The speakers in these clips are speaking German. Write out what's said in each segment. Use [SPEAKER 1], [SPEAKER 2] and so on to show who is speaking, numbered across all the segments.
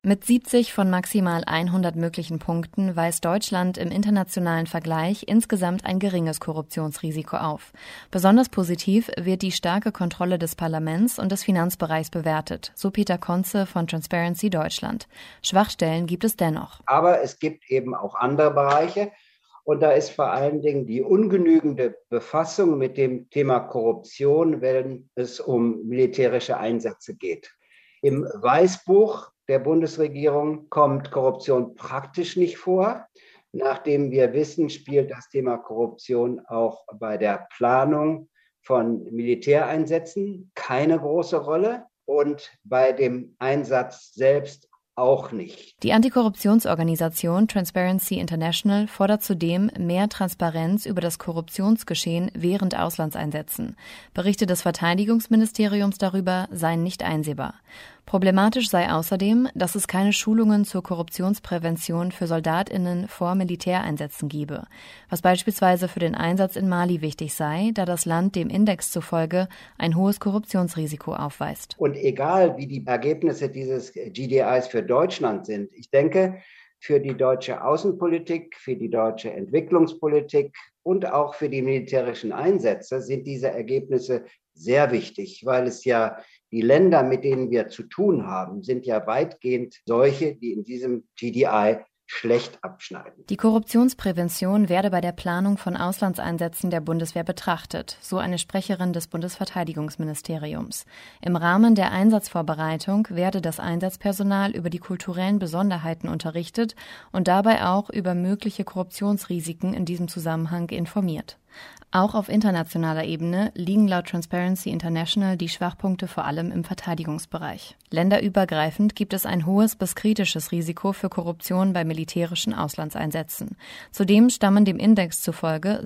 [SPEAKER 1] Mit 70 von maximal 100 möglichen Punkten weist Deutschland im internationalen Vergleich insgesamt ein geringes Korruptionsrisiko auf. Besonders positiv wird die starke Kontrolle des Parlaments und des Finanzbereichs bewertet, so Peter Konze von Transparency Deutschland. Schwachstellen gibt es dennoch.
[SPEAKER 2] Aber es gibt eben auch andere Bereiche. Und da ist vor allen Dingen die ungenügende Befassung mit dem Thema Korruption, wenn es um militärische Einsätze geht. Im Weißbuch der Bundesregierung kommt Korruption praktisch nicht vor. Nachdem wir wissen, spielt das Thema Korruption auch bei der Planung von Militäreinsätzen keine große Rolle und bei dem Einsatz selbst auch nicht.
[SPEAKER 1] Die Antikorruptionsorganisation Transparency International fordert zudem mehr Transparenz über das Korruptionsgeschehen während Auslandseinsätzen. Berichte des Verteidigungsministeriums darüber seien nicht einsehbar. Problematisch sei außerdem, dass es keine Schulungen zur Korruptionsprävention für SoldatInnen vor Militäreinsätzen gebe, was beispielsweise für den Einsatz in Mali wichtig sei, da das Land dem Index zufolge ein hohes Korruptionsrisiko aufweist.
[SPEAKER 2] Und egal, wie die Ergebnisse dieses GDIs für Deutschland sind, ich denke, für die deutsche Außenpolitik, für die deutsche Entwicklungspolitik und auch für die militärischen Einsätze sind diese Ergebnisse sehr wichtig, weil es ja die Länder, mit denen wir zu tun haben, sind ja weitgehend solche, die in diesem GDI schlecht abschneiden.
[SPEAKER 1] Die Korruptionsprävention werde bei der Planung von Auslandseinsätzen der Bundeswehr betrachtet, so eine Sprecherin des Bundesverteidigungsministeriums. Im Rahmen der Einsatzvorbereitung werde das Einsatzpersonal über die kulturellen Besonderheiten unterrichtet und dabei auch über mögliche Korruptionsrisiken in diesem Zusammenhang informiert. Auch auf internationaler Ebene liegen laut Transparency International die Schwachpunkte vor allem im Verteidigungsbereich. Länderübergreifend gibt es ein hohes bis kritisches Risiko für Korruption bei militärischen Auslandseinsätzen. Zudem stammen dem Index zufolge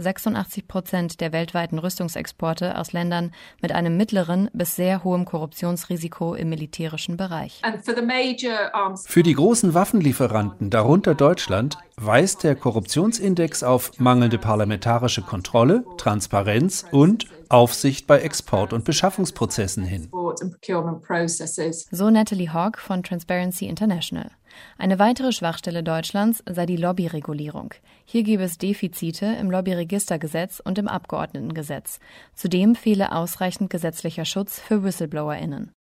[SPEAKER 1] 86% der weltweiten Rüstungsexporte aus Ländern mit einem mittleren bis sehr hohem Korruptionsrisiko im militärischen Bereich.
[SPEAKER 3] Für die großen Waffenlieferanten, darunter Deutschland, weist der Korruptionsindex auf mangelnde parlamentarische Kontrolle, Transparenz und Aufsicht bei Export- und Beschaffungsprozessen hin.
[SPEAKER 1] So Natalie Hogg von Transparency International. Eine weitere Schwachstelle Deutschlands sei die Lobbyregulierung. Hier gebe es Defizite im Lobbyregistergesetz und im Abgeordnetengesetz. Zudem fehle ausreichend gesetzlicher Schutz für WhistleblowerInnen.